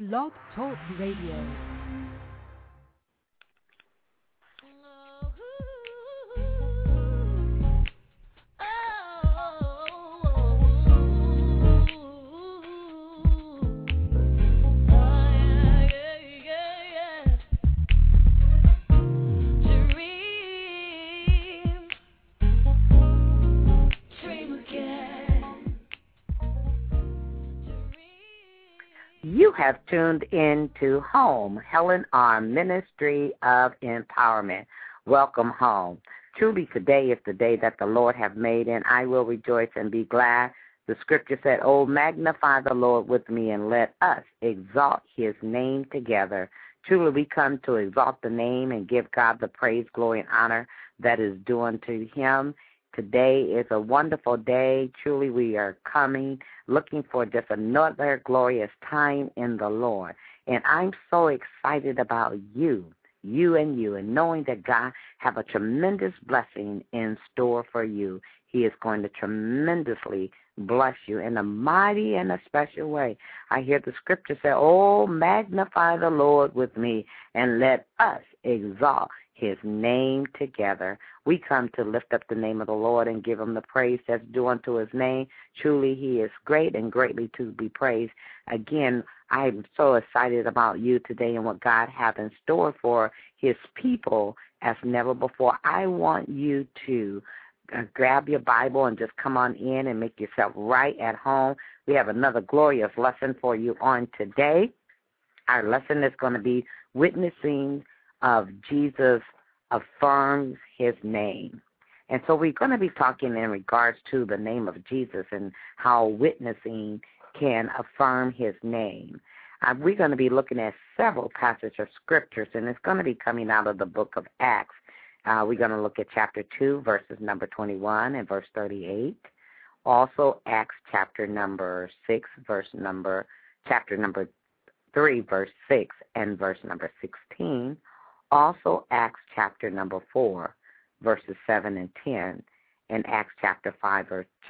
Blog Talk Radio. You have tuned into Home, Helen R. Ministry of Empowerment. Welcome home. Truly today is the day that the Lord have made, and I will rejoice and be glad. The scripture said, "Oh, magnify the Lord with me, and let us exalt his name together." Truly we come to exalt the name and give God the praise, glory, and honor that is due unto him. Today is a wonderful day. Truly we are coming, looking for just another glorious time in the Lord. And I'm so excited about you, and knowing that God have a tremendous blessing in store for you. He is going to tremendously bless you in a mighty and a special way. I hear the scripture say, "Oh, magnify the Lord with me, and let us exalt his name together." We come to lift up the name of the Lord and give him the praise that's due unto his name. Truly, he is great and greatly to be praised. Again, I'm so excited about you today and what God has in store for his people as never before. I want you to grab your Bible and just come on in and make yourself right at home. We have another glorious lesson for you on today. Our lesson is going to be witnessing of Jesus affirms his name. And so we're going to be talking in regards to the name of Jesus and how witnessing can affirm his name. We're going to be looking at several passages of scriptures, and it's going to be coming out of the book of Acts. We're going to look at chapter 2, verses number 21 and verse 38. Also, Acts chapter number 6, chapter number 3, verse 6 and verse number 16. Also, Acts chapter number 4, verses 7 and 10, and Acts chapter 5,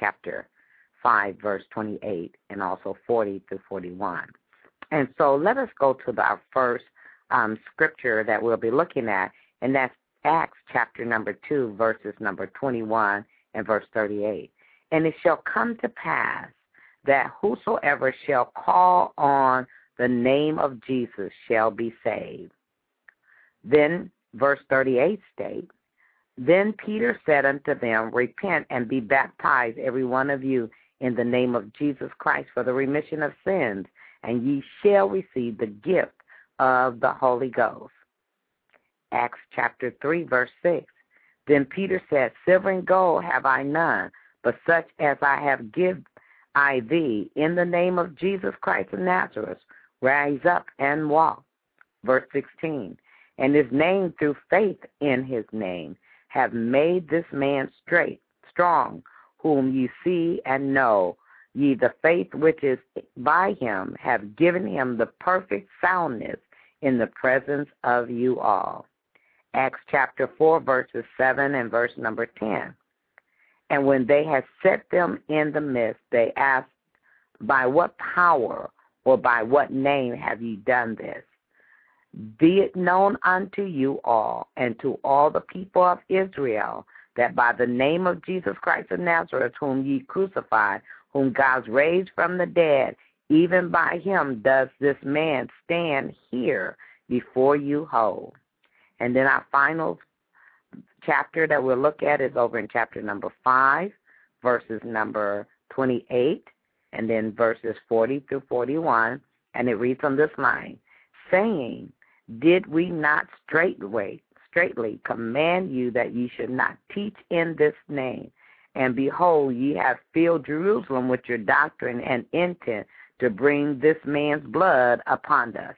verse 28, and also 40 through 41. And so let us go to our first scripture that we'll be looking at, and that's Acts chapter number 2, verses number 21 and verse 38. "And it shall come to pass that whosoever shall call on the name of Jesus shall be saved." Then verse 38 states, "Then Peter said unto them, Repent and be baptized every one of you in the name of Jesus Christ for the remission of sins, and ye shall receive the gift of the Holy Ghost." Acts chapter 3, verse 6, "Then Peter said, Silver and gold have I none, but such as I have give I thee, in the name of Jesus Christ of Nazareth, rise up and walk." Verse 16, "And his name, through faith in his name, have made this man strong, whom ye see and know. Ye the faith which is by him have given him the perfect soundness in the presence of you all." Acts chapter 4, verses 7 and verse number 10. "And when they had set them in the midst, they asked, By what power or by what name have ye done this? Be it known unto you all and to all the people of Israel that by the name of Jesus Christ of Nazareth, whom ye crucified, whom God raised from the dead, even by him does this man stand here before you whole." And then our final chapter that we'll look at is over in chapter number 5, verses number 28, and then verses 40 through 41. And it reads on this line, "Saying, Did we not straightly command you that ye should not teach in this name? And behold, ye have filled Jerusalem with your doctrine and intent to bring this man's blood upon us."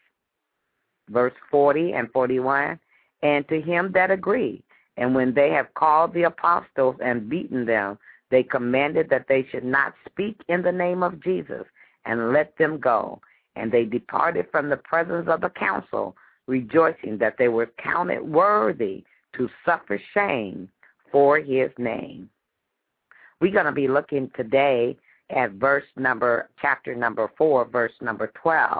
Verse 40 and 41, "And to him that agreed, and when they have called the apostles and beaten them, they commanded that they should not speak in the name of Jesus, and let them go. And they departed from the presence of the council, rejoicing that they were counted worthy to suffer shame for his name." We're going to be looking today at chapter number 4, verse number 12.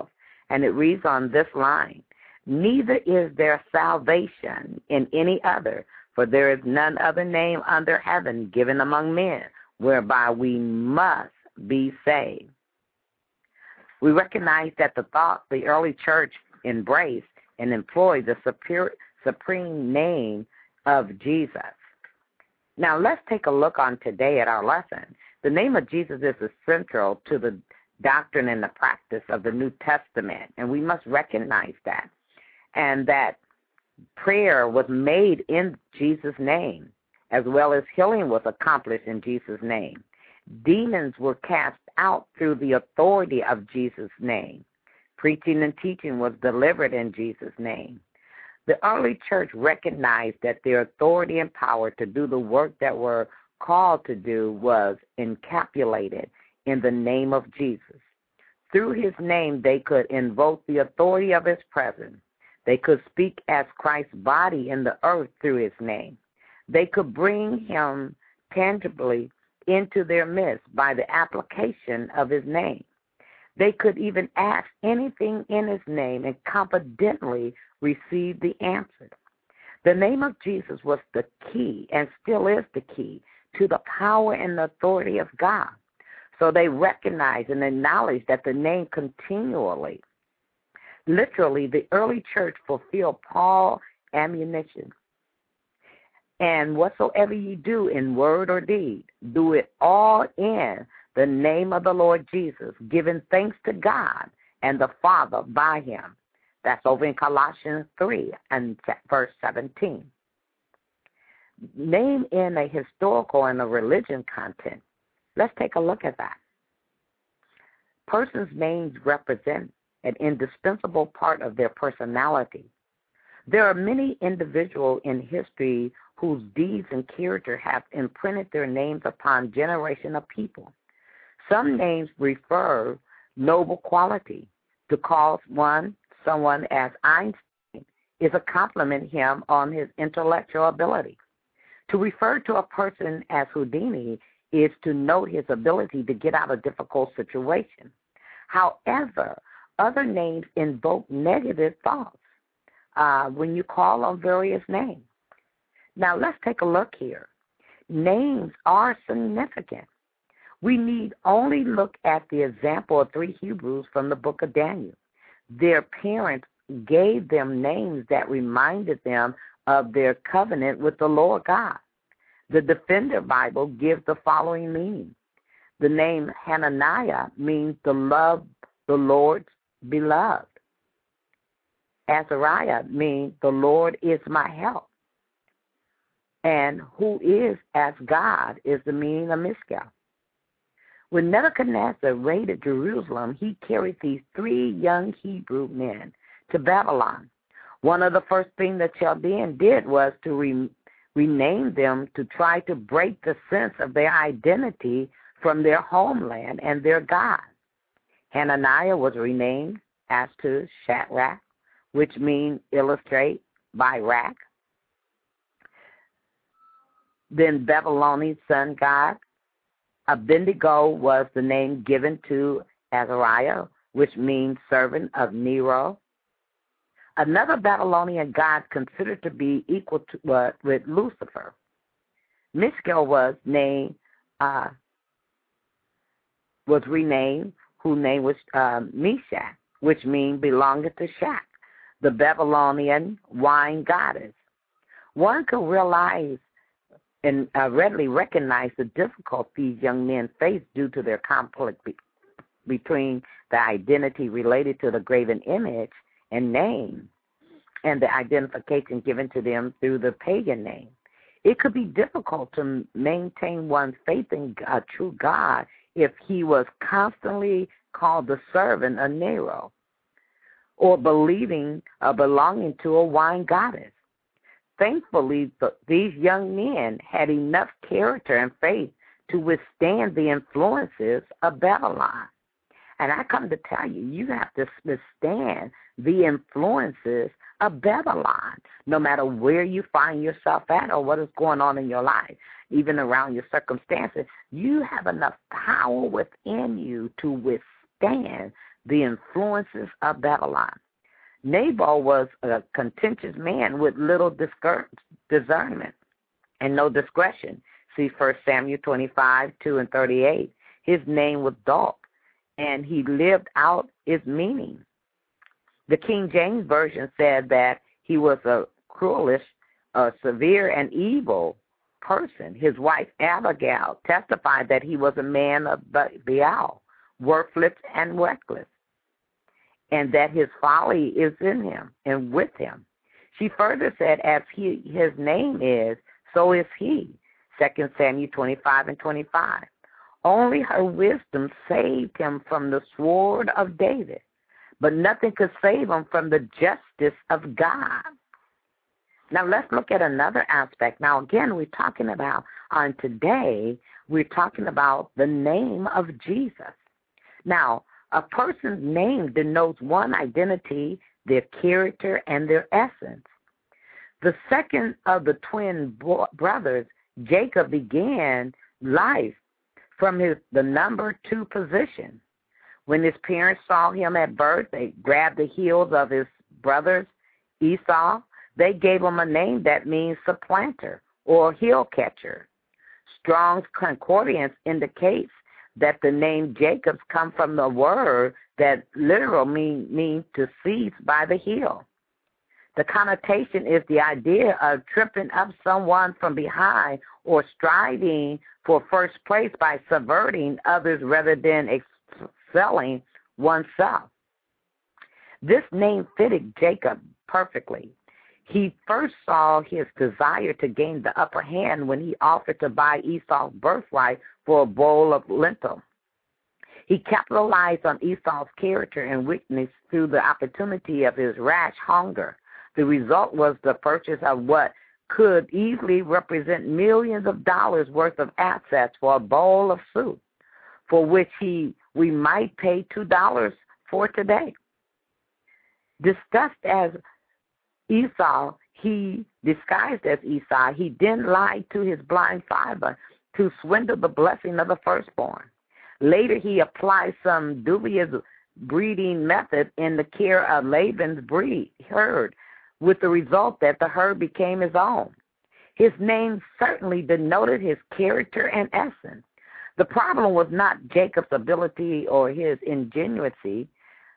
And it reads on this line, neither is there salvation in any other, for there is none other name under heaven given among men whereby we must be saved. We recognize that the early church embraced and employed the supreme name of Jesus. Now let's take a look on today at our lesson. The name of Jesus is essential to the doctrine and the practice of the New Testament, and we must recognize that. And that prayer was made in Jesus' name, as well as healing was accomplished in Jesus' name. Demons were cast out through the authority of Jesus' name. Preaching and teaching was delivered in Jesus' name. The early church recognized that their authority and power to do the work that were called to do was encapsulated in the name of Jesus. Through his name, they could invoke the authority of his presence. They could speak as Christ's body in the earth through his name. They could bring him tangibly into their midst by the application of his name. They could even ask anything in his name and confidently receive the answer. The name of Jesus was the key and still is the key to the power and the authority of God. So they recognized and acknowledged that the name continually, literally, the early church fulfilled Paul's admonition. And whatsoever ye do in word or deed, do it all in the name of the Lord Jesus, giving thanks to God and the Father by him. That's over in Colossians 3 and verse 17. Name in a historical and a religion content. Let's take a look at that. Persons' names represent an indispensable part of their personality. There are many individuals in history whose deeds and character have imprinted their names upon generations of people. Some names refer noble quality. To call someone as Einstein is a compliment him on his intellectual ability. To refer to a person as Houdini is to note his ability to get out of difficult situations. However, other names invoke negative thoughts when you call on various names. Now, let's take a look here. Names are significant. We need only look at the example of 3 Hebrews from the book of Daniel. Their parents gave them names that reminded them of their covenant with the Lord God. The Defender Bible gives the following meaning. The name Hananiah means the Lord's beloved. Azariah means the Lord is my help. And who is as God is the meaning of Miskal. When Nebuchadnezzar raided Jerusalem, he carried these 3 young Hebrew men to Babylon. One of the first things the Chaldean did was to rename them to try to break the sense of their identity from their homeland and their God. Hananiah was renamed as to Shadrach, which means illustrate by rack. Then Babylonian sun god. Abednego was the name given to Azariah, which means servant of Nero. Another Babylonian god considered to be equal to with Lucifer. Miskal was renamed, whose name was Meshach, which means belongeth to Shak, the Babylonian wine goddess. One could realize and readily recognize the difficulties young men face due to their conflict between the identity related to the graven image and name and the identification given to them through the pagan name. It could be difficult to maintain one's faith in a true God if he was constantly called the servant of Nero or belonging to a wine goddess. Thankfully, these young men had enough character and faith to withstand the influences of Babylon. And I come to tell you, you have to withstand the influences of Babylon, no matter where you find yourself at or what is going on in your life, even around your circumstances. You have enough power within you to withstand the influences of Babylon. Nabal was a contentious man with little discernment and no discretion. See 1 Samuel 25, 2 and 38. His name was Dolk, and he lived out its meaning. The King James Version said that he was a cruelish, severe, and evil person. His wife Abigail testified that he was a man of Baal, worthless and reckless, and that his folly is in him and with him. She further said, as his name is, so is he. 2 Samuel 25 and 25. Only her wisdom saved him from the sword of David, but nothing could save him from the justice of God. Now let's look at another aspect. Now again, we're talking about, today, we're talking about the name of Jesus. Now, a person's name denotes one identity, their character, and their essence. The second of the twin brothers, Jacob, began life from the number 2 position. When his parents saw him at birth, they grabbed the heels of his brothers, Esau. They gave him a name that means supplanter or heel catcher. Strong's Concordance indicates that the name Jacob's come from the word that literally means to seize by the heel. The connotation is the idea of tripping up someone from behind or striving for first place by subverting others rather than excelling oneself. This name fitted Jacob perfectly. He first saw his desire to gain the upper hand when he offered to buy Esau's birthright for a bowl of lentil. He capitalized on Esau's character and weakness through the opportunity of his rash hunger. The result was the purchase of what could easily represent millions of dollars worth of assets for a bowl of soup, for which we might pay $2 for today. Discussed as Esau, disguised as Esau, he then lied to his blind father to swindle the blessing of the firstborn. Later, he applied some dubious breeding method in the care of Laban's herd, with the result that the herd became his own. His name certainly denoted his character and essence. The problem was not Jacob's ability or his ingenuity.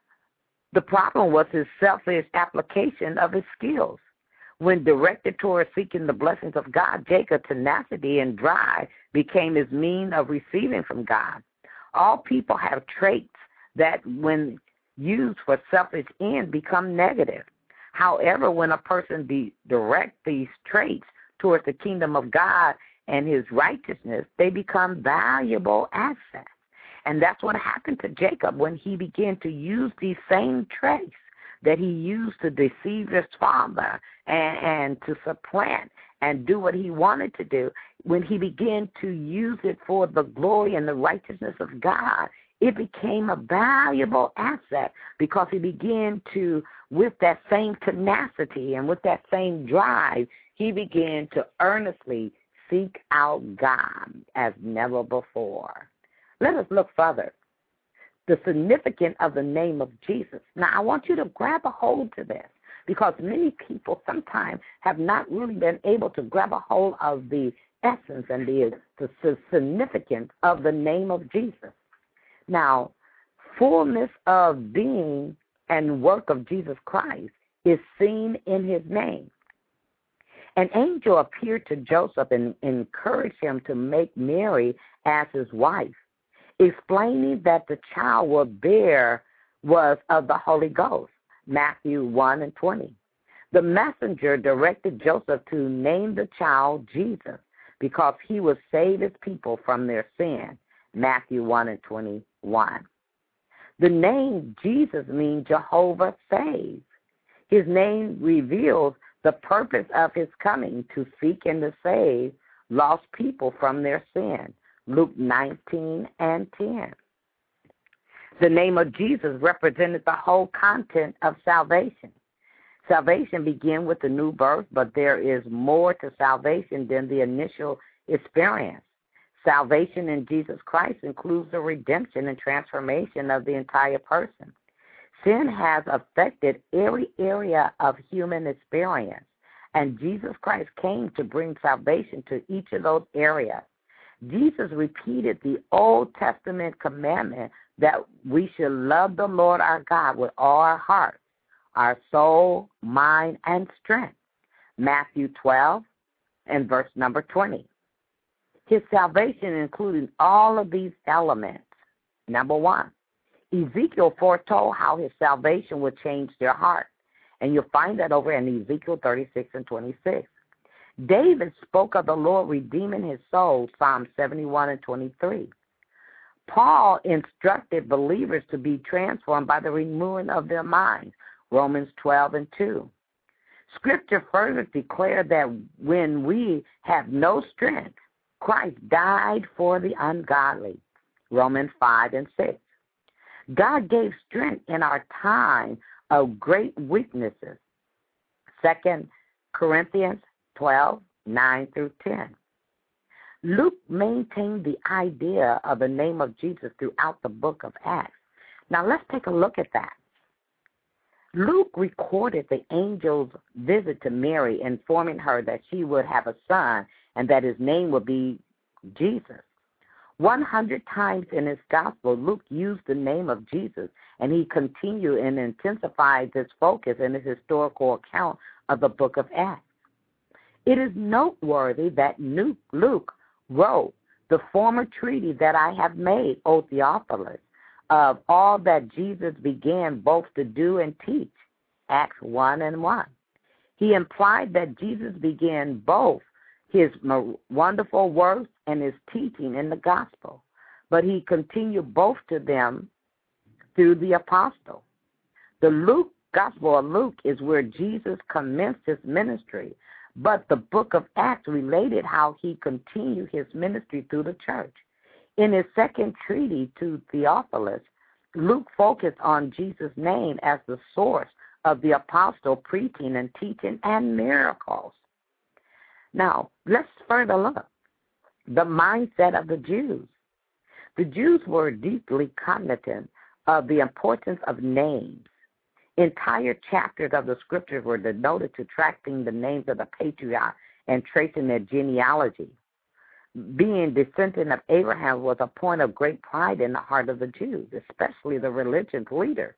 The problem was his selfish application of his skills. When directed toward seeking the blessings of God, Jacob's tenacity and drive became his means of receiving from God. All people have traits that, when used for selfish ends, become negative. However, when a person directs these traits towards the kingdom of God and his righteousness, they become valuable assets. And that's what happened to Jacob when he began to use these same traits that he used to deceive his father and to supplant and do what he wanted to do. When he began to use it for the glory and the righteousness of God, it became a valuable asset because he began to, with that same tenacity and with that same drive, he began to earnestly seek out God as never before. Let us look further. The significance of the name of Jesus. Now, I want you to grab a hold to this because many people sometimes have not really been able to grab a hold of the essence and the significance of the name of Jesus. Now, fullness of being and work of Jesus Christ is seen in his name. An angel appeared to Joseph and encouraged him to make Mary as his wife, explaining that the child will bear was of the Holy Ghost, Matthew 1 and 20. The messenger directed Joseph to name the child Jesus because he would save his people from their sin, Matthew 1 and 21. The name Jesus means Jehovah saves. His name reveals the purpose of his coming to seek and to save lost people from their sin, Luke 19 and 10. The name of Jesus represented the whole content of salvation. Salvation begins with the new birth, but there is more to salvation than the initial experience. Salvation in Jesus Christ includes the redemption and transformation of the entire person. Sin has affected every area of human experience, and Jesus Christ came to bring salvation to each of those areas. Jesus repeated the Old Testament commandment that we should love the Lord our God with all our heart, our soul, mind, and strength. Matthew 12 and verse number 20. His salvation included all of these elements. Number one, Ezekiel foretold how his salvation would change their heart. And you'll find that over in Ezekiel 36 and 26. David spoke of the Lord redeeming his soul, Psalm 71 and 23. Paul instructed believers to be transformed by the renewing of their minds, Romans 12 and 2. Scripture further declared that when we have no strength, Christ died for the ungodly, Romans 5 and 6. God gave strength in our time of great weaknesses, 2 Corinthians 12, 9 through 10. Luke maintained the idea of the name of Jesus throughout the book of Acts. Now let's take a look at that. Luke recorded the angel's visit to Mary, informing her that she would have a son and that his name would be Jesus. 100 times in his gospel, Luke used the name of Jesus, and he continued and intensified this focus in his historical account of the book of Acts. It is noteworthy that Luke wrote, "The former treaty that I have made, O Theophilus, of all that Jesus began both to do and teach," Acts 1 and 1. He implied that Jesus began both his wonderful works and his teaching in the gospel, but he continued both to them through the apostle. The Gospel of Luke is where Jesus commenced his ministry, but the book of Acts related how he continued his ministry through the church. In his second treaty to Theophilus, Luke focused on Jesus' name as the source of the apostle preaching and teaching and miracles. Now, let's further look. The mindset of the Jews. The Jews were deeply cognizant of the importance of names. Entire chapters of the scriptures were devoted to tracking the names of the patriarchs and tracing their genealogy. Being descendant of Abraham was a point of great pride in the heart of the Jews, especially the religious leaders.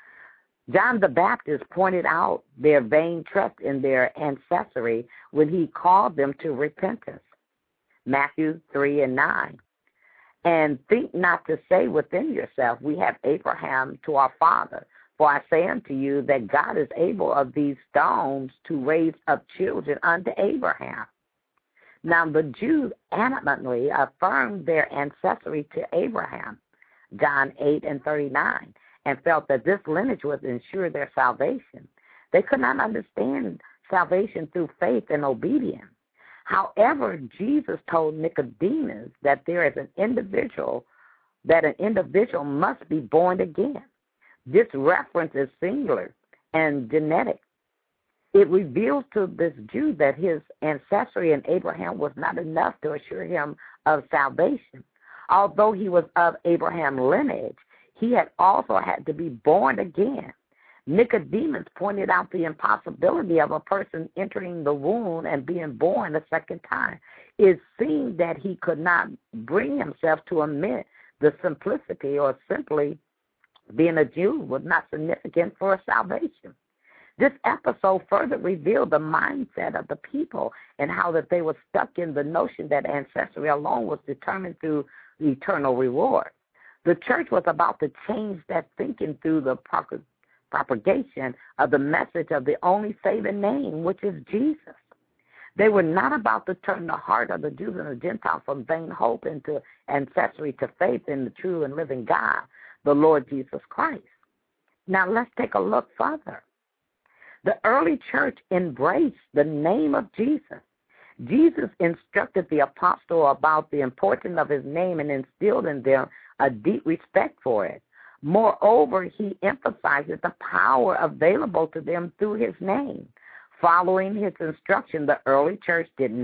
John the Baptist pointed out their vain trust in their ancestry when he called them to repentance, Matthew 3 and 9. And think not to say within yourself, we have Abraham to our father. For I say unto you that God is able of these stones to raise up children unto Abraham. Now the Jews adamantly affirmed their ancestry to Abraham, John 8 and 39, and felt that this lineage would ensure their salvation. They could not understand salvation through faith and obedience. However, Jesus told Nicodemus that an individual must be born again. This reference is singular and genetic. It reveals to this Jew that his ancestry in Abraham was not enough to assure him of salvation. Although he was of Abraham's lineage, he had also had to be born again. Nicodemus pointed out the impossibility of a person entering the womb and being born a second time. It seemed that he could not bring himself to admit the simplicity or simply being a Jew was not significant for salvation. This episode further revealed the mindset of the people and how that they were stuck in the notion that ancestry alone was determined through the eternal reward. The church was about to change that thinking through the propagation of the message of the only saving name, which is Jesus. They were not about to turn the heart of the Jews and the Gentiles from vain hope into ancestry to faith in the true and living God, the Lord Jesus Christ. Now let's take a look further. The early church embraced the name of Jesus. Jesus instructed the apostle about the importance of his name and instilled in them a deep respect for it. Moreover, he emphasizes the power available to them through his name. Following his instruction, the early church did not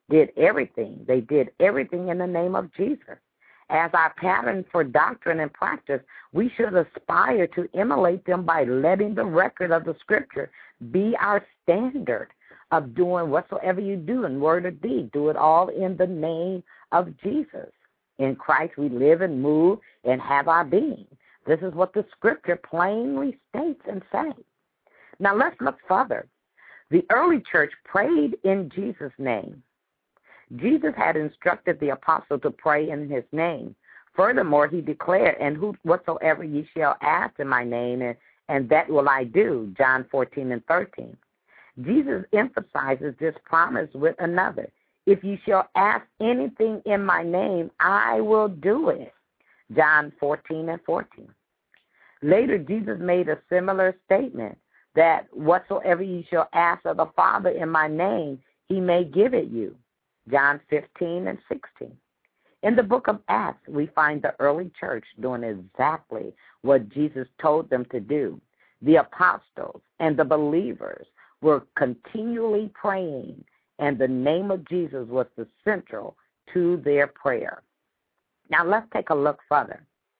did everything. They did everything in the name of Jesus. As our pattern for doctrine and practice, we should aspire to emulate them by letting the record of the Scripture be our standard of doing whatsoever you do in word or deed. Do it all in the name of Jesus. In Christ we live and move and have our being. This is what the Scripture plainly states and says. Now let's look further. The early church prayed in Jesus' name. Jesus had instructed the apostle to pray in his name. Furthermore, he declared, and whatsoever ye shall ask in my name, and that will I do, John 14:13. Jesus emphasizes this promise with another. If you shall ask anything in my name, I will do it, John 14:14. Later, Jesus made a similar statement that whatsoever you shall ask of the Father in my name, he may give it you, John 15:16. In the book of Acts, we find the early church doing exactly what Jesus told them to do. The apostles and the believers were continually praying, and the name of Jesus was the central to their prayer. Now let's take a look further.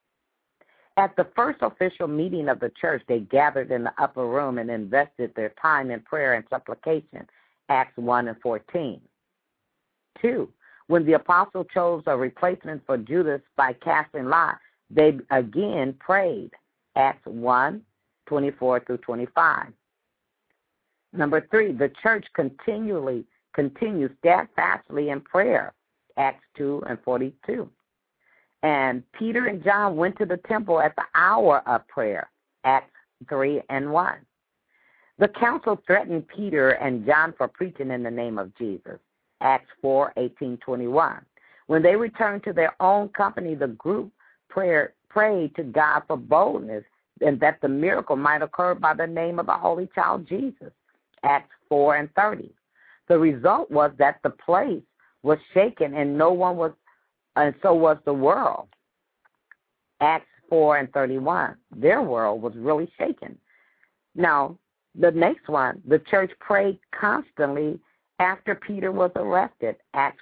At the first official meeting of the church, they gathered in the upper room and invested their time in prayer and supplication, Acts 1:14. 2, when the apostle chose a replacement for Judas by casting lots, they again prayed, Acts 1:24-25. Number 3, the church continues steadfastly in prayer, Acts 2:42. And Peter and John went to the temple at the hour of prayer, Acts 3:1. The council threatened Peter and John for preaching in the name of Jesus, Acts 4:18-21. When they returned to their own company, the group prayed to God for boldness and that the miracle might occur by the name of the Holy Child Jesus, Acts 4:30. The result was that the place was shaken and so was the world, Acts 4:31. Their world was really shaken. Now, the next one, the church prayed constantly after Peter was arrested, Acts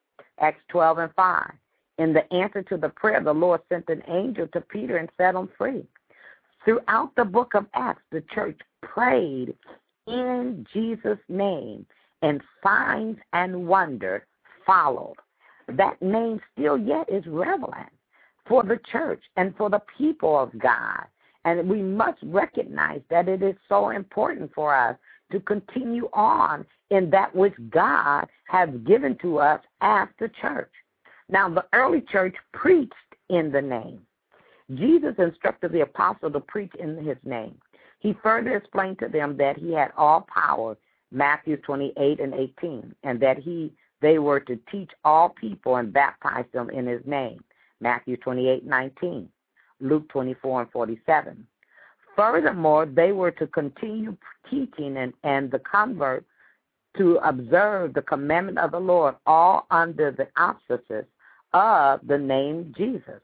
12:5. In the answer to the prayer, the Lord sent an angel to Peter and set him free. Throughout the book of Acts, the church prayed in Jesus' name, and signs and wonders followed. That name still yet is relevant for the church and for the people of God. And we must recognize that it is so important for us to continue on in that which God has given to us as the church. Now, the early church preached in the name. Jesus instructed the apostle to preach in his name. He further explained to them that he had all power, Matthew 28:18, and that they were to teach all people and baptize them in his name, Matthew 28:19, Luke 24:47. Furthermore, they were to continue teaching and the convert to observe the commandment of the Lord, all under the auspices of the name Jesus.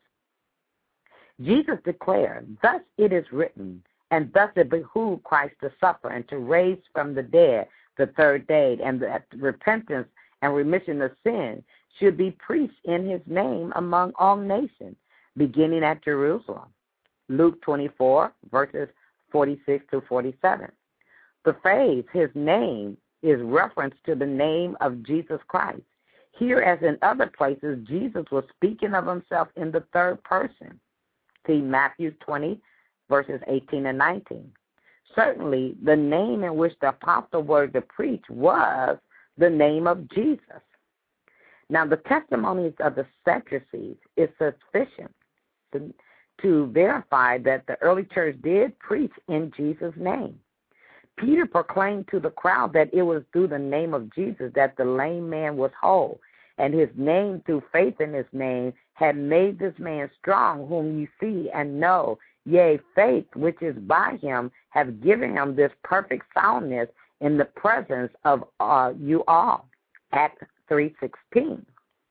Jesus declared, "Thus it is written, and thus it behooved Christ to suffer and to raise from the dead the third day, and that repentance and remission of sin should be preached in his name among all nations, beginning at Jerusalem." Luke 24, verses 46-47. The phrase, his name, is reference to the name of Jesus Christ. Here, as in other places, Jesus was speaking of himself in the third person. See Matthew 20, verses 18 and 19. Certainly, the name in which the apostle were to preach was the name of Jesus. Now, the testimonies of the Sadducees is sufficient to verify that the early church did preach in Jesus' name. Peter proclaimed to the crowd that it was through the name of Jesus that the lame man was whole, and his name, through faith in his name, had made this man strong, whom you see and know. Yea, faith which is by him have given him this perfect soundness in the presence of you all. Acts 3:16.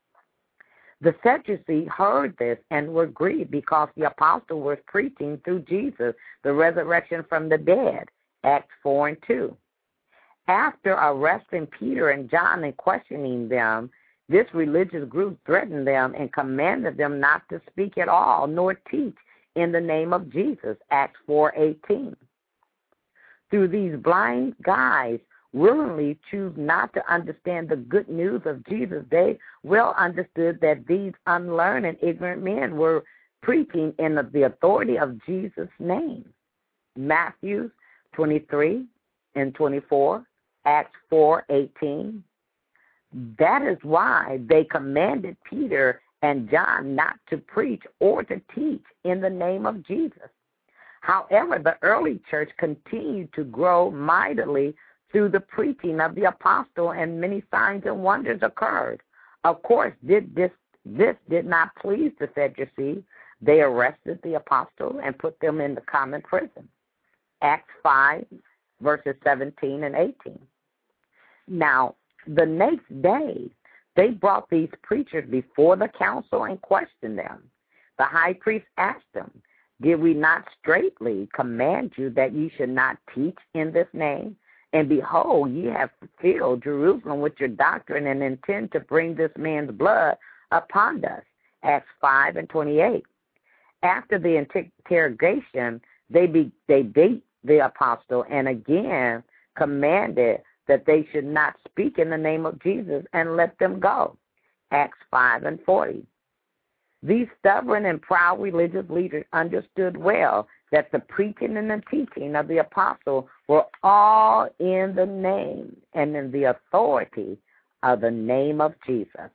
The Sadducees heard this and were grieved because the apostle was preaching through Jesus, the resurrection from the dead. Acts 4:2. After arresting Peter and John and questioning them, this religious group threatened them and commanded them not to speak at all nor teach in the name of Jesus, Acts 4:18. Through these blind guides willingly choose not to understand the good news of Jesus, they well understood that these unlearned and ignorant men were preaching in the authority of Jesus' name. Matthew 23 and 24, Acts 4:18. That is why they commanded Peter and John not to preach or to teach in the name of Jesus. However, the early church continued to grow mightily through the preaching of the apostle, and many signs and wonders occurred. Of course, this did not please the Sadducees. They arrested the apostle and put them in the common prison. Acts 5, verses 17 and 18. Now, the next day, they brought these preachers before the council and questioned them. The high priest asked them, "Did we not straitly command you that ye should not teach in this name? And behold, ye have filled Jerusalem with your doctrine and intend to bring this man's blood upon us." Acts 5 and 28. After the interrogation, they beat the apostle and again commanded that they should not speak in the name of Jesus and let them go. Acts 5 and 40. These stubborn and proud religious leaders understood well that the preaching and the teaching of the apostle were all in the name and in the authority of the name of Jesus.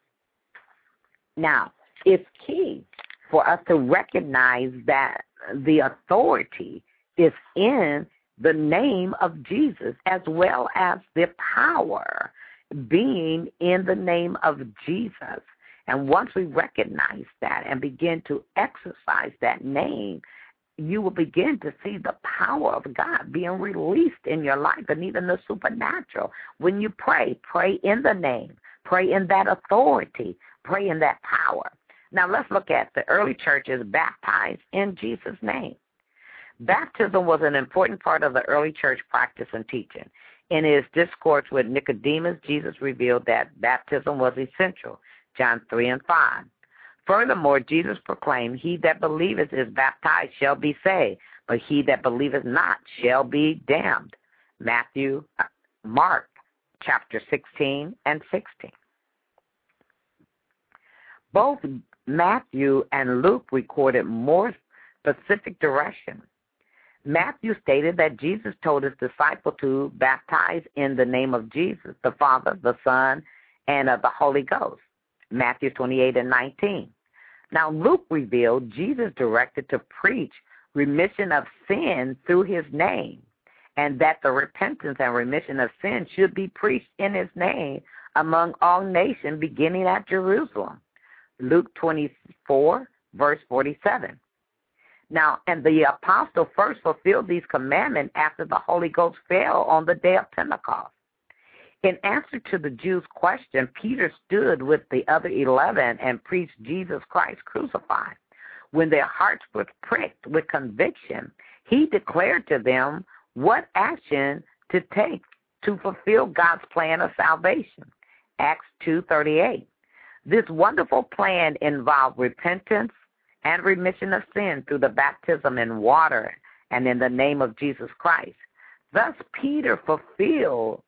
Now, it's key for us to recognize that the authority is in the name of Jesus, as well as the power being in the name of Jesus. And once we recognize that and begin to exercise that name, you will begin to see the power of God being released in your life, and even the supernatural. When you pray, pray in the name, pray in that authority, pray in that power. Now let's look at the early churches baptized in Jesus' name. Baptism was an important part of the early church practice and teaching. In his discourse with Nicodemus, Jesus revealed that baptism was essential, John 3 and 5. Furthermore, Jesus proclaimed, "He that believeth is baptized shall be saved, but he that believeth not shall be damned." Mark chapter 16 and 16. Both Matthew and Luke recorded more specific direction. Matthew stated that Jesus told his disciples to baptize in the name of Jesus, the Father, the Son, and of the Holy Ghost. Matthew 28 and 19. Now Luke revealed Jesus directed to preach remission of sin through his name, and that the repentance and remission of sin should be preached in his name among all nations, beginning at Jerusalem. Luke 24, verse 47. Now, and the apostle first fulfilled these commandments after the Holy Ghost fell on the day of Pentecost. In answer to the Jews' question, Peter stood with the other 11 and preached Jesus Christ crucified. When their hearts were pricked with conviction, he declared to them what action to take to fulfill God's plan of salvation. Acts 2:38. This wonderful plan involved repentance and remission of sin through the baptism in water and in the name of Jesus Christ. Thus, Peter fulfilled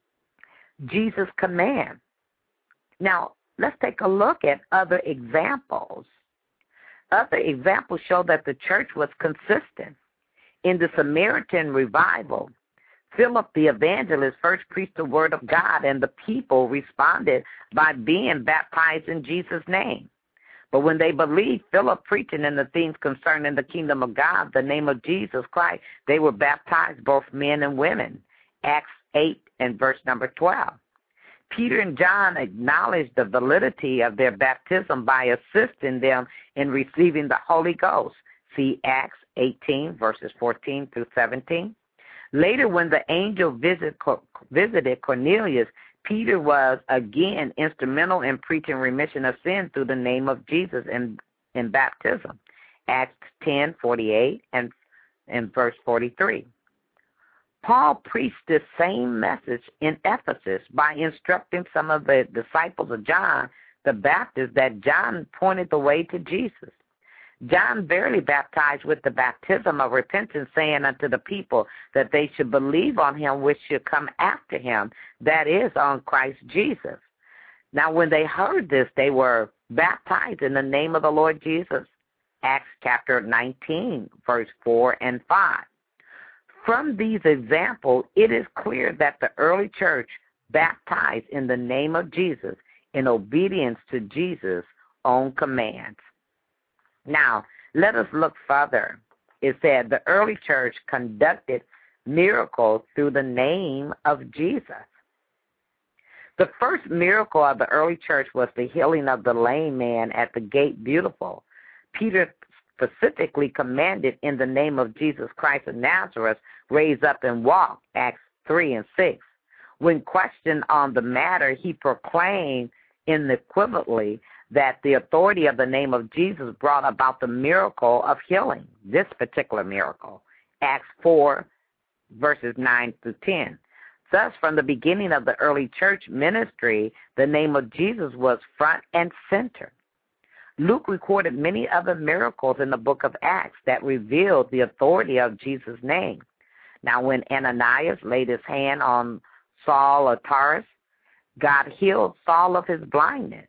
Jesus' command. Now, let's take a look at other examples. Other examples show that the church was consistent. In the Samaritan revival, Philip the evangelist first preached the word of God, and the people responded by being baptized in Jesus' name. But when they believed Philip preaching in the things concerning the kingdom of God, the name of Jesus Christ, they were baptized, both men and women. Acts 8 and verse number 12. Peter and John acknowledged the validity of their baptism by assisting them in receiving the Holy Ghost. See Acts 18, verses 14 through 17. Later, when the angel visited Cornelius, Peter was again instrumental in preaching remission of sin through the name of Jesus in baptism. Acts 10:48 and verse 43. Paul preached this same message in Ephesus by instructing some of the disciples of John the Baptist that John pointed the way to Jesus. John verily baptized with the baptism of repentance, saying unto the people that they should believe on him which should come after him, that is, on Christ Jesus. Now, when they heard this, they were baptized in the name of the Lord Jesus. Acts chapter 19, verse 4 and 5. From these examples, it is clear that the early church baptized in the name of Jesus in obedience to Jesus' own commands. Now, let us look further. It said the early church conducted miracles through the name of Jesus. The first miracle of the early church was the healing of the lame man at the gate beautiful. Peter specifically commanded in the name of Jesus Christ of Nazareth, raise up and walk, Acts 3 and 6. When questioned on the matter, he proclaimed unequivocally that the authority of the name of Jesus brought about the miracle of healing, this particular miracle, Acts 4, verses 9 through 10. Thus, from the beginning of the early church ministry, the name of Jesus was front and center. Luke recorded many other miracles in the book of Acts that revealed the authority of Jesus' name. Now, when Ananias laid his hand on Saul of Tarsus, God healed Saul of his blindness.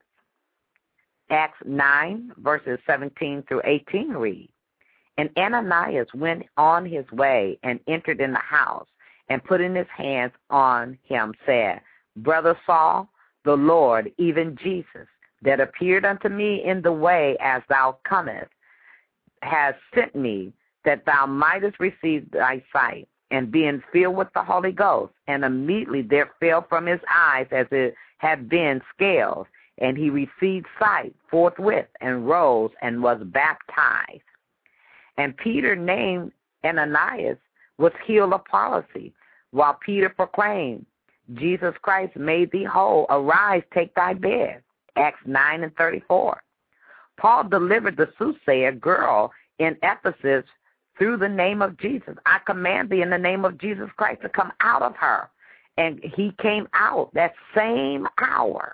Acts 9, verses 17 through 18 read, And Ananias went on his way and entered in the house, and putting his hands on him, said, Brother Saul, the Lord, even Jesus, that appeared unto me in the way as thou comest, has sent me, that thou mightest receive thy sight. And being filled with the Holy Ghost, and immediately there fell from his eyes as it had been scales, and he received sight forthwith, and rose, and was baptized. And Peter, named Ananias, was healed of palsy, while Peter proclaimed, Jesus Christ made thee whole. Arise, take thy bed. Acts 9 and 34. Paul delivered the soothsayer girl in Ephesus through the name of Jesus. I command thee in the name of Jesus Christ to come out of her. And he came out that same hour.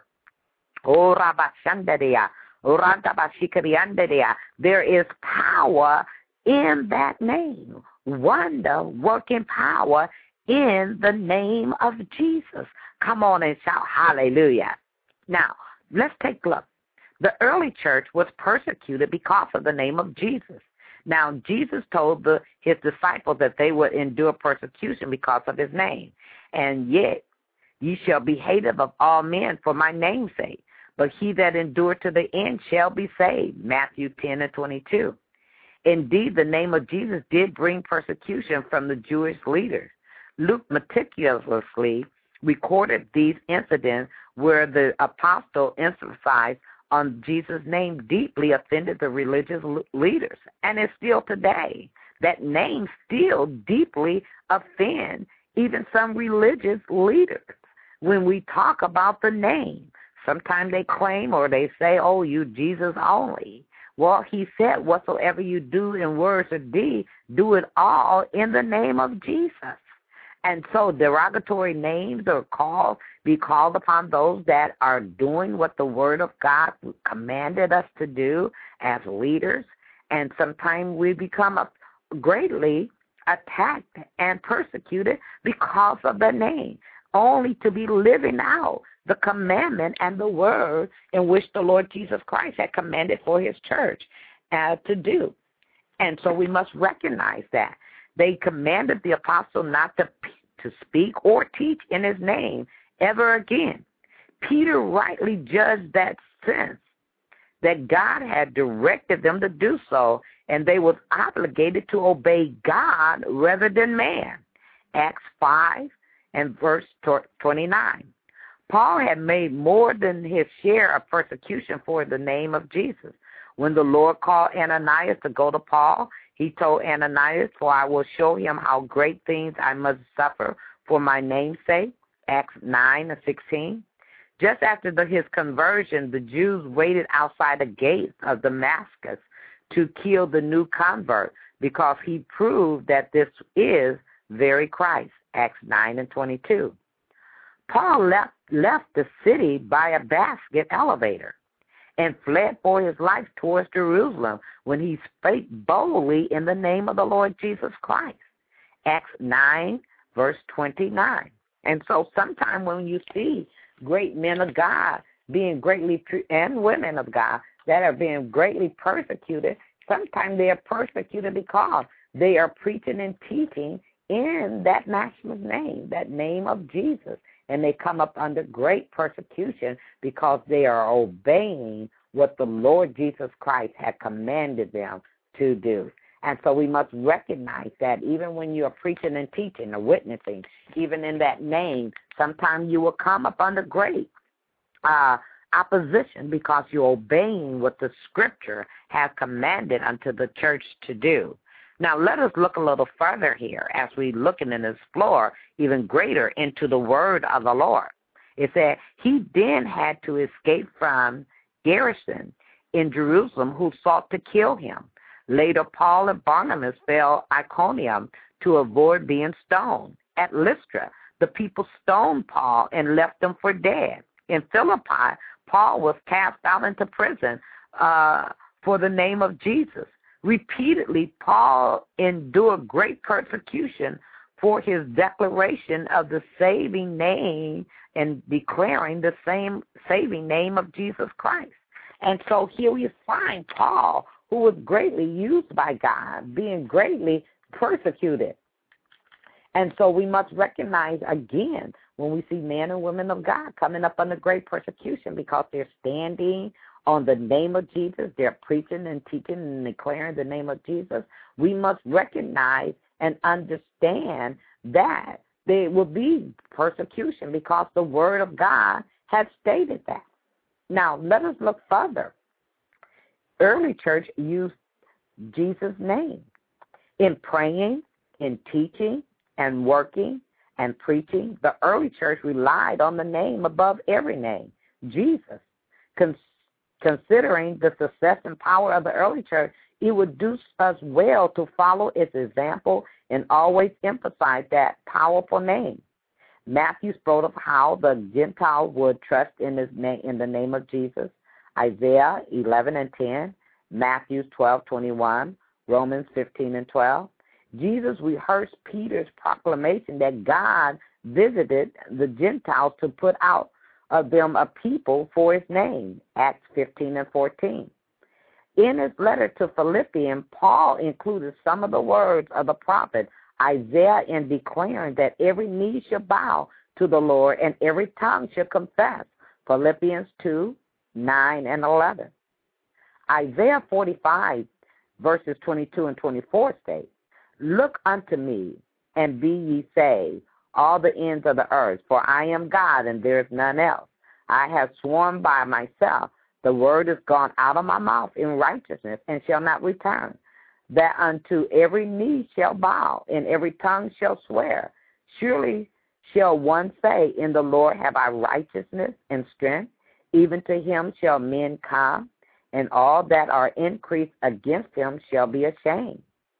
There is power in that name. Wonder working power in the name of Jesus. Come on and shout hallelujah. Now, let's take a look. The early church was persecuted because of the name of Jesus. Now, Jesus told his disciples that they would endure persecution because of his name. And yet, ye shall be hated of all men for my name's sake. But he that endure to the end shall be saved. Matthew 10 and 22. Indeed, the name of Jesus did bring persecution from the Jewish leaders. Luke meticulously recorded these incidents where the apostle emphasized on Jesus' name deeply offended the religious leaders. And it's still today. That name still deeply offends even some religious leaders. When we talk about the name, sometimes they claim or they say, oh, you Jesus only. Well, he said, whatsoever you do in words or deed, do it all in the name of Jesus. And so derogatory names are be called upon those that are doing what the Word of God commanded us to do as leaders. And sometimes we become greatly attacked and persecuted because of the name, only to be living out the commandment and the word in which the Lord Jesus Christ had commanded for his church to do. And so we must recognize that. They commanded the apostle not to speak or teach in his name ever again. Peter rightly judged that sense that God had directed them to do so, and they was obligated to obey God rather than man. Acts 5 and verse 29. Paul had made more than his share of persecution for the name of Jesus. When the Lord called Ananias to go to Paul, he told Ananias, for I will show him how great things I must suffer for my name's sake. Acts 9 and 16. Just after his conversion, the Jews waited outside the gates of Damascus to kill the new convert because he proved that this is very Christ. Acts 9 and 22. Paul left the city by a basket elevator and fled for his life towards Jerusalem when he spake boldly in the name of the Lord Jesus Christ. Acts 9, verse 29. And so sometime when you see great men of God being greatly, and women of God that are being greatly persecuted, sometimes they are persecuted because they are preaching and teaching in that master's name, that name of Jesus. And they come up under great persecution because they are obeying what the Lord Jesus Christ had commanded them to do. And so we must recognize that even when you are preaching and teaching or witnessing, even in that name, sometimes you will come up under great opposition because you're obeying what the Scripture has commanded unto the church to do. Now, let us look a little further here as we look and explore even greater into the word of the Lord. It said, he then had to escape from Garrison in Jerusalem who sought to kill him. Later, Paul and Barnabas fell Iconium to avoid being stoned. At Lystra, the people stoned Paul and left him for dead. In Philippi, Paul was cast out into prison for the name of Jesus. Repeatedly, Paul endured great persecution for his declaration of the saving name and declaring the same saving name of Jesus Christ. And so here we find Paul, who was greatly used by God, being greatly persecuted. And so we must recognize again when we see men and women of God coming up under great persecution because they're standing on the name of Jesus, they're preaching and teaching and declaring the name of Jesus, we must recognize and understand that there will be persecution because the Word of God has stated that. Now, let us look further. Early church used Jesus' name in praying, in teaching, and working, and preaching. The early church relied on the name above every name, Jesus. Considering the success and power of the early church, it would do us well to follow its example and always emphasize that powerful name. Matthew spoke of how the Gentiles would trust in the name of Jesus. Isaiah 11 and 10, Matthew 12:21, Romans 15 and 12. Jesus rehearsed Peter's proclamation that God visited the Gentiles to put out of them a people for his name, Acts 15 and 14. In his letter to Philippians, Paul included some of the words of the prophet Isaiah in declaring that every knee shall bow to the Lord and every tongue shall confess, Philippians 2, 9 and 11. Isaiah 45, verses 22 and 24 state, look unto me and be ye saved, all the ends of the earth, for I am God and there is none else. I have sworn by myself, the word is gone out of my mouth in righteousness and shall not return, that unto every knee shall bow and every tongue shall swear. Surely shall one say, in the Lord have I righteousness and strength, even to him shall men come, and all that are increased against him shall be ashamed.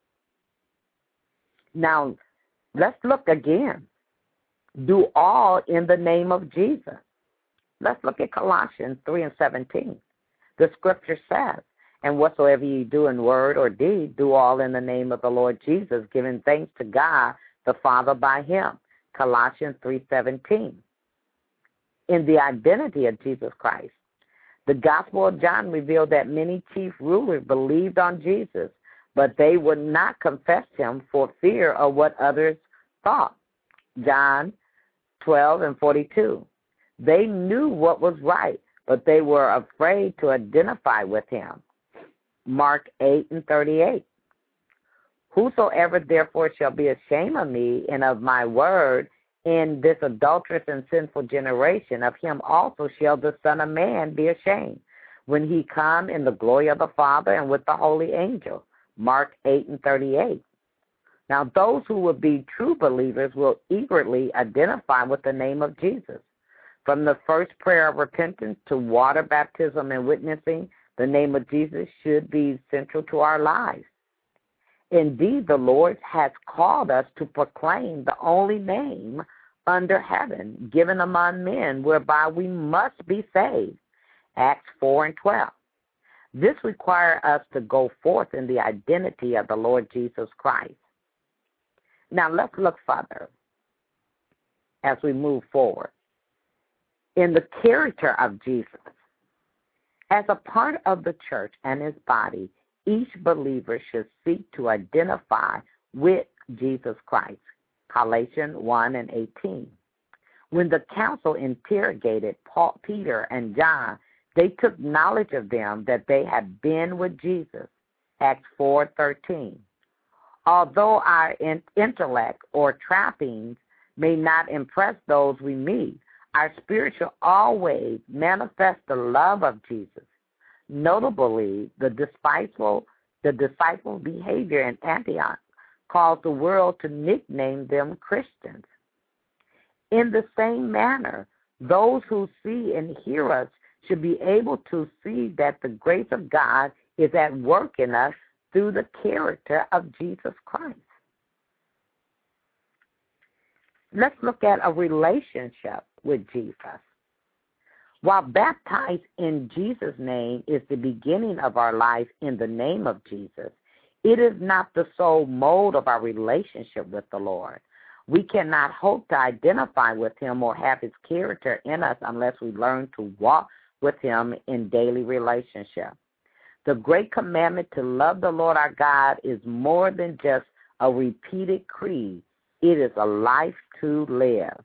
Now, let's look again. Do all in the name of Jesus. Let's look at Colossians 3 and 17. The scripture says, and whatsoever ye do in word or deed, do all in the name of the Lord Jesus, giving thanks to God the Father by him. Colossians 3:17. In the identity of Jesus Christ, the Gospel of John revealed that many chief rulers believed on Jesus, but they would not confess him for fear of what others thought. John 12 and 42. They knew what was right, but they were afraid to identify with him. Mark 8 and 38. Whosoever therefore shall be ashamed of me and of my word in this adulterous and sinful generation, of him also shall the Son of Man be ashamed, when he come in the glory of the Father and with the holy angel. Mark 8 and 38. Now those who will be true believers will eagerly identify with the name of Jesus. From the first prayer of repentance to water baptism and witnessing, the name of Jesus should be central to our lives. Indeed, the Lord has called us to proclaim the only name under heaven given among men whereby we must be saved. Acts 4:12. This requires us to go forth in the identity of the Lord Jesus Christ. Now let's look further as we move forward. In the character of Jesus, as a part of the church and his body, each believer should seek to identify with Jesus Christ. Galatians 1:18. When the council interrogated Peter and John, they took knowledge of them that they had been with Jesus. Acts 4:13. Although our intellect or trappings may not impress those we meet, our spirit shall always manifest the love of Jesus. Notably, the disciple behavior in Antioch caused the world to nickname them Christians. In the same manner, those who see and hear us should be able to see that the grace of God is at work in us through the character of Jesus Christ. Let's look at a relationship with Jesus. While baptized in Jesus' name is the beginning of our life in the name of Jesus, it is not the sole mode of our relationship with the Lord. We cannot hope to identify with him or have his character in us unless we learn to walk with him in daily relationship. The great commandment to love the Lord our God is more than just a repeated creed. It is a life to live.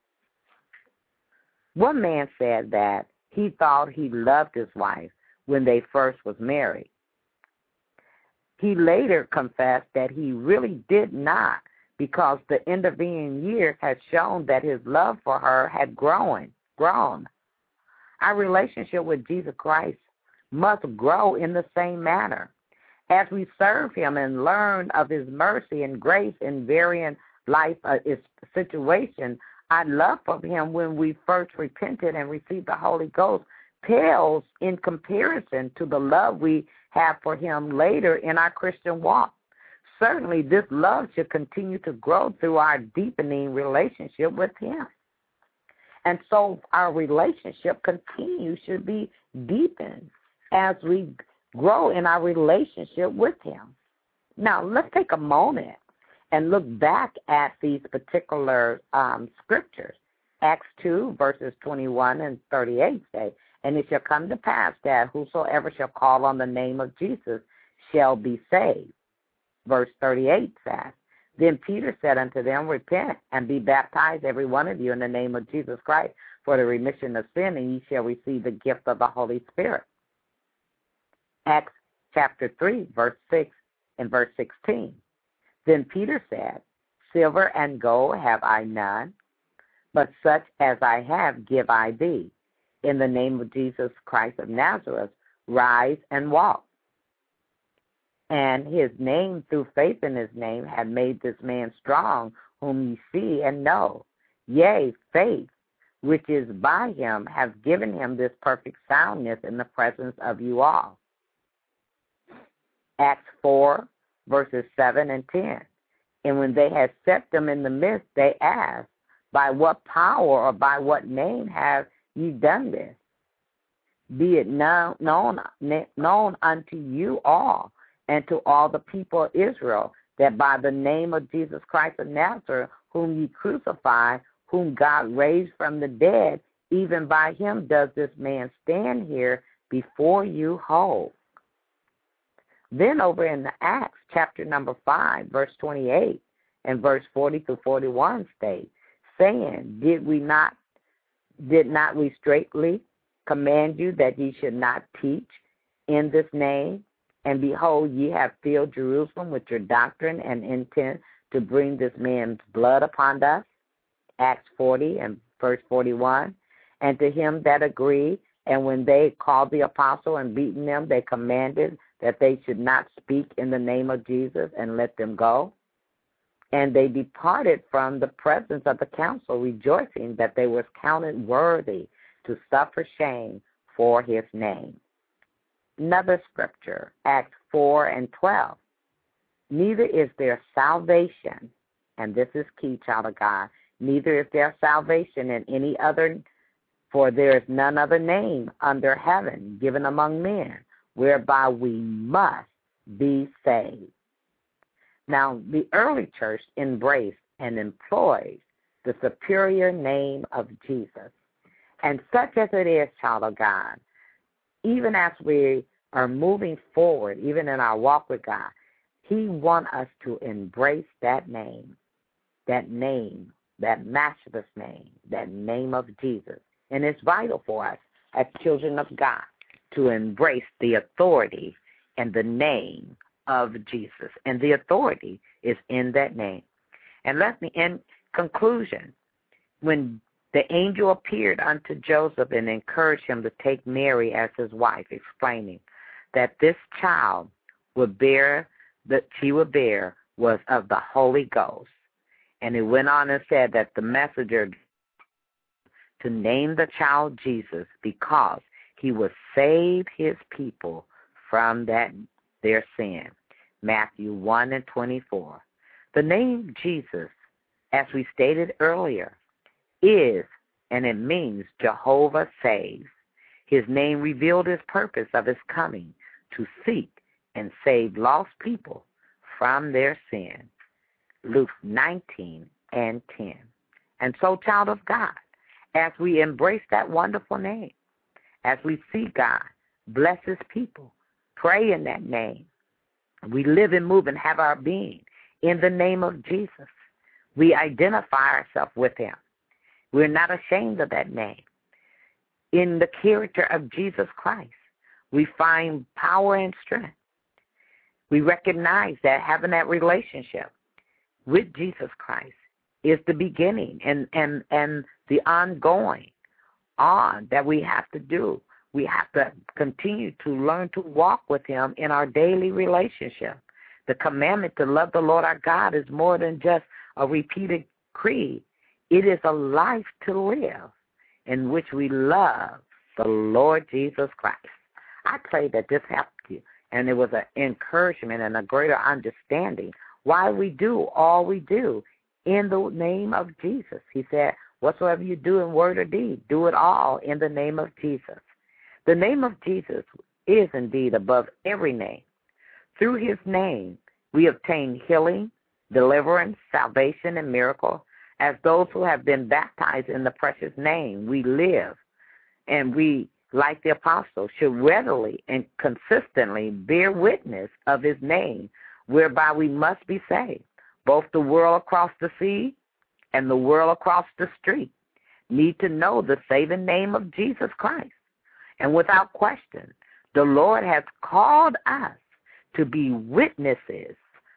One man said that he thought he loved his wife when they first was married. He later confessed that he really did not, because the intervening years had shown that his love for her had grown. Our relationship with Jesus Christ must grow in the same manner. As we serve him and learn of his mercy and grace in varying life situations, our love for him when we first repented and received the Holy Ghost pales in comparison to the love we have for him later in our Christian walk. Certainly, this love should continue to grow through our deepening relationship with him. And so our relationship should be deepened as we grow in our relationship with him. Now, let's take a moment and look back at these particular scriptures. Acts 2, verses 21 and 38 say, "And it shall come to pass that whosoever shall call on the name of Jesus shall be saved." Verse 38 says, "Then Peter said unto them, Repent and be baptized every one of you in the name of Jesus Christ for the remission of sin, and ye shall receive the gift of the Holy Spirit." Acts chapter 3, verse 6 and verse 16. "Then Peter said, Silver and gold have I none, but such as I have give I thee. In the name of Jesus Christ of Nazareth, rise and walk. And his name, through faith in his name, had made this man strong, whom ye see and know. Yea, faith, which is by him, has given him this perfect soundness in the presence of you all." Acts 4, verses 7 and 10. "And when they had set them in the midst, they asked, By what power or by what name have ye done this? Be it known unto you all and to all the people of Israel, that by the name of Jesus Christ of Nazareth, whom ye crucified, whom God raised from the dead, even by him does this man stand here before you whole." Then over in the Acts chapter number 5, verse 28 and verse 40 through 41 state, saying, Did not we straitly command you that ye should not teach in this name? And behold, ye have filled Jerusalem with your doctrine and intent to bring this man's blood upon us. Acts 40 and verse 41. "And to him that agreed, and when they called the apostle and beaten them, they commanded that they should not speak in the name of Jesus, and let them go. And they departed from the presence of the council, rejoicing that they were counted worthy to suffer shame for his name." Another scripture, Acts 4 and 12. neither is there salvation, and this is key, child of God, neither is there salvation in any other, for there is none other name under heaven given among men whereby we must be saved. Now, the early church embraced and employed the superior name of Jesus. And such as it is, child of God, even as we are moving forward, even in our walk with God, He wants us to embrace that name, that matchless name, that name of Jesus. And it's vital for us as children of God to embrace the authority and the name of Jesus. And the authority is in that name. And let me, in conclusion, when the angel appeared unto Joseph and encouraged him to take Mary as his wife, explaining that this child that she would bear was of the Holy Ghost. And it went on and said that the messenger to name the child Jesus because he would save his people from their sin. Matthew 1:24. The name Jesus, as we stated earlier, is, and it means Jehovah saves. His name revealed his purpose of his coming to seek and save lost people from their sin. Luke 19:10. And so, child of God, as we embrace that wonderful name, as we see God bless his people, pray in that name, we live and move and have our being in the name of Jesus. We identify ourselves with him. We're not ashamed of that name. In the character of Jesus Christ, we find power and strength. We recognize that having that relationship with Jesus Christ is the beginning and the ongoing on that we have to do. We have to continue to learn to walk with him in our daily relationship. The commandment to love the Lord our God is more than just a repeated creed. It is a life to live in which we love the Lord Jesus Christ. I pray that this helped you, and it was an encouragement and a greater understanding why we do all we do in the name of Jesus. He said, whatsoever you do in word or deed, do it all in the name of Jesus. The name of Jesus is indeed above every name. Through his name, we obtain healing, deliverance, salvation, and miracle. As those who have been baptized in the precious name, we live, and we, like the apostles, should readily and consistently bear witness of his name, whereby we must be saved. Both the world across the sea and the world across the street need to know the saving name of Jesus Christ. And without question, the Lord has called us to be witnesses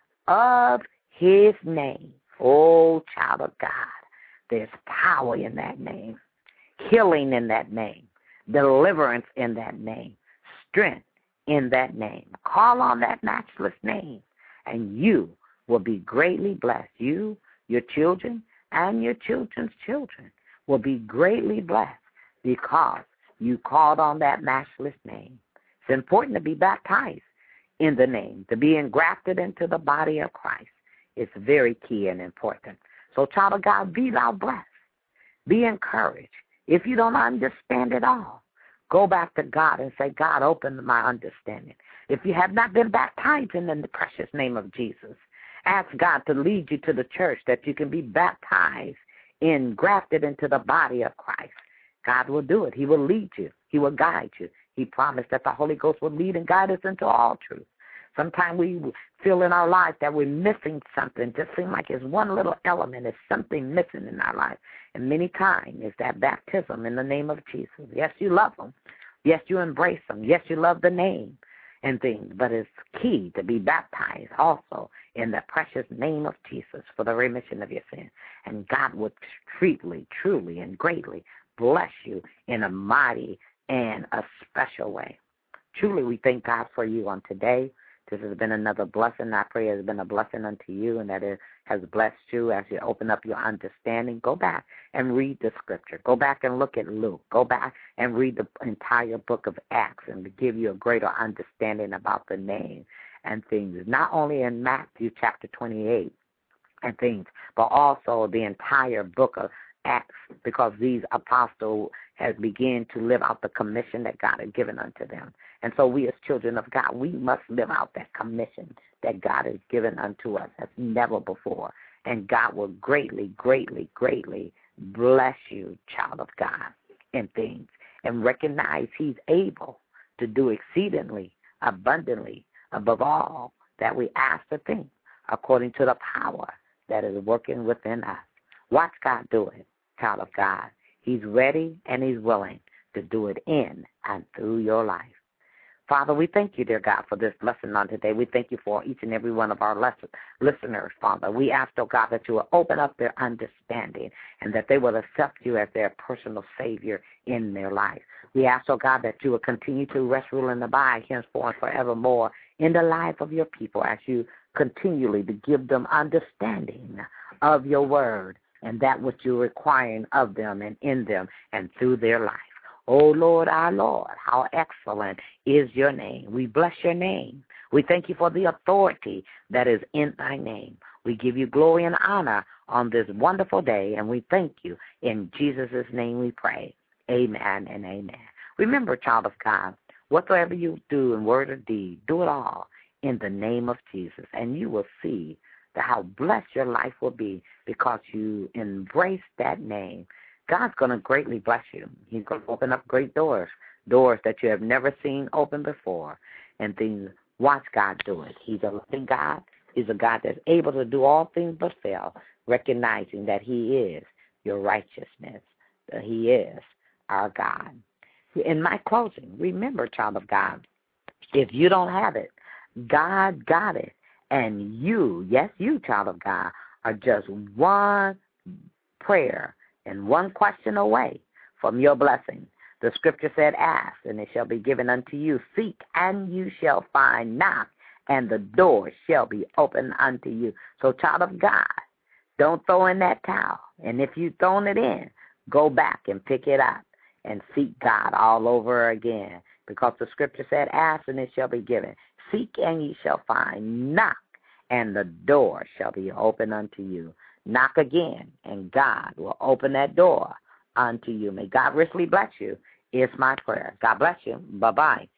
of his name. Oh, child of God, there's power in that name, healing in that name, deliverance in that name, strength in that name. Call on that matchless name, and you will be greatly blessed. You, your children, and your children's children will be greatly blessed because you called on that matchless name. It's important to be baptized in the name, to be engrafted into the body of Christ. It's very key and important. So, child of God, be thou blessed. Be encouraged. If you don't understand it all, go back to God and say, God, open my understanding. If you have not been baptized in the precious name of Jesus, ask God to lead you to the church that you can be baptized, engrafted into the body of Christ. God will do it. He will lead you. He will guide you. He promised that the Holy Ghost will lead and guide us into all truth. Sometimes we feel in our life that we're missing something. Just seems like it's one little element. There's something missing in our life. And many times it's that baptism in the name of Jesus. Yes, you love him. Yes, you embrace him. Yes, you love the name and things. But it's key to be baptized also in the precious name of Jesus for the remission of your sin. And God would truly, and greatly bless you in a mighty and a special way. Truly, we thank God for you on today. This has been another blessing. I pray it has been a blessing unto you and that it has blessed you as you open up your understanding. Go back and read the scripture. Go back and look at Luke. Go back and read the entire book of Acts and to give you a greater understanding about the name and things, not only in Matthew chapter 28 and things, but also the entire book of Acts, because these apostles have begun to live out the commission that God had given unto them. And so we as children of God, we must live out that commission that God has given unto us as never before. And God will greatly, greatly, greatly bless you, child of God, in things. And recognize he's able to do exceedingly, abundantly, above all that we ask to think, according to the power that is working within us. Watch God do it, child of God. He's ready and he's willing to do it in and through your life. Father, we thank you, dear God, for this lesson on today. We thank you for each and every one of our listeners, Father. We ask, oh God, that you will open up their understanding and that they will accept you as their personal Savior in their life. We ask, oh God, that you will continue to rest, rule, and abide henceforth forevermore in the life of your people as you continually to give them understanding of your word and that which you're requiring of them and in them and through their life. Oh, Lord, our Lord, how excellent is your name. We bless your name. We thank you for the authority that is in thy name. We give you glory and honor on this wonderful day, and we thank you. In Jesus' name we pray. Amen and amen. Remember, child of God, whatsoever you do in word or deed, do it all in the name of Jesus, and you will see how blessed your life will be because you embrace that name. God's going to greatly bless you. He's going to open up great doors that you have never seen open before, and things. Watch God do it. He's a loving God. He's a God that's able to do all things but fail, recognizing that he is your righteousness, that he is our God. In my closing, remember, child of God, if you don't have it, God got it. And you, yes, you, child of God, are just one prayer and one question away from your blessing. The scripture said, ask, and it shall be given unto you. Seek, and you shall find. Knock, and the door shall be opened unto you. So, child of God, don't throw in that towel. And if you've thrown it in, go back and pick it up and seek God all over again. Because the scripture said, ask, and it shall be given. Seek, and ye shall find. Knock, and the door shall be opened unto you. Knock again, and God will open that door unto you. May God richly bless you, is my prayer. God bless you. Bye-bye.